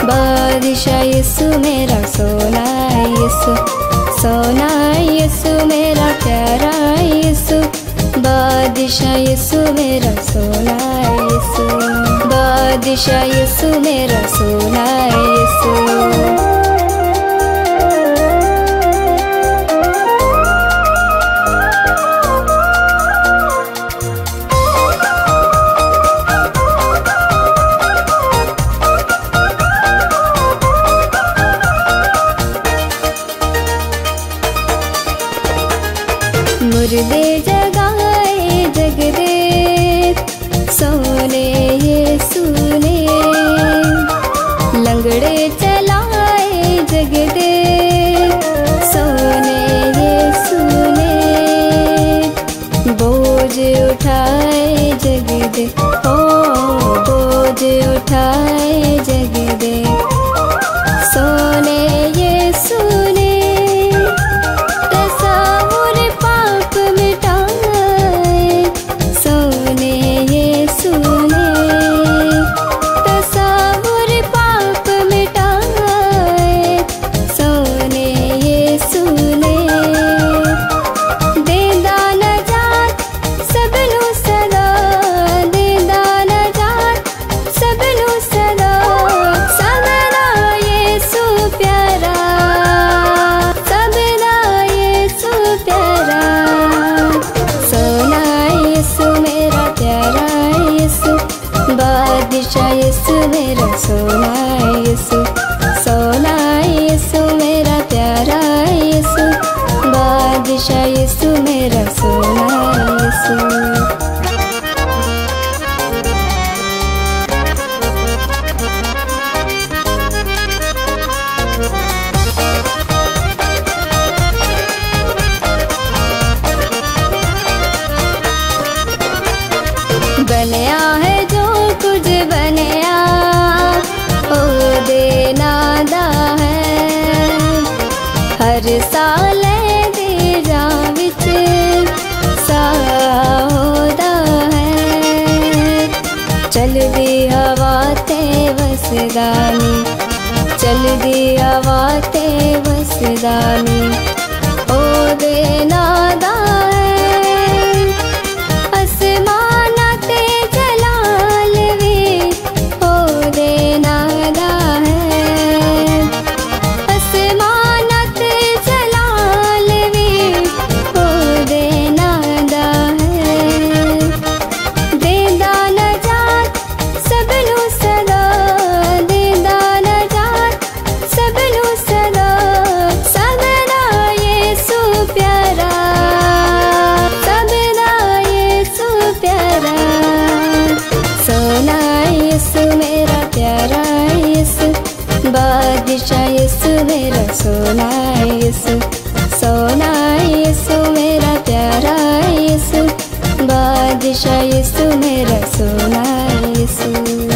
बादशाह यीशु मेरा सोना यीशु, सोना यीशु मेरा प्यारा यीशु, बादशाह यीशु मेरा सोना यीशु, बादशाह यीशु मेरा सोना यीशु। मुर्दे जगाए जग दे सोने यीशु ने, लंगड़े चलाए जग दे सोने यीशु ने, बोझ उठाए जग दे, ओ बोझ उठाए जग दे सोने यीशु ने, बादशाह यीशु मेरा सोना यीशु, सोना यीशु मेरा प्यारा यीशु, बादशाह यीशु मेरा सोना यीशु। बनया है जो कुछ बनया ओ देनादा है, हर साल दे जां विच साहोदा है, चलदी हवा ते वसदा नी, चलदी हवा ते वसदा नी ओ देनादा है, बादशाह यीशु मेरा सोना यीशु, सोना यीशु मेरा प्यारा यीशु, बादशाह यीशु मेरा सोना यीशु।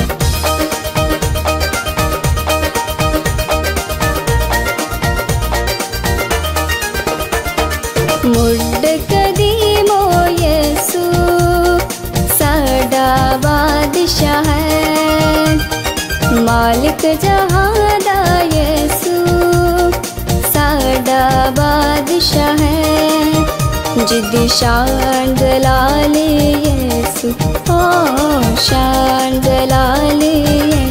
मुड कदीमो यीशु साडा बादशाह है, मालिक जहां दा यीशु साडा बादशाह है, जिदी शान जलाली यीशु, ओ शान जलाली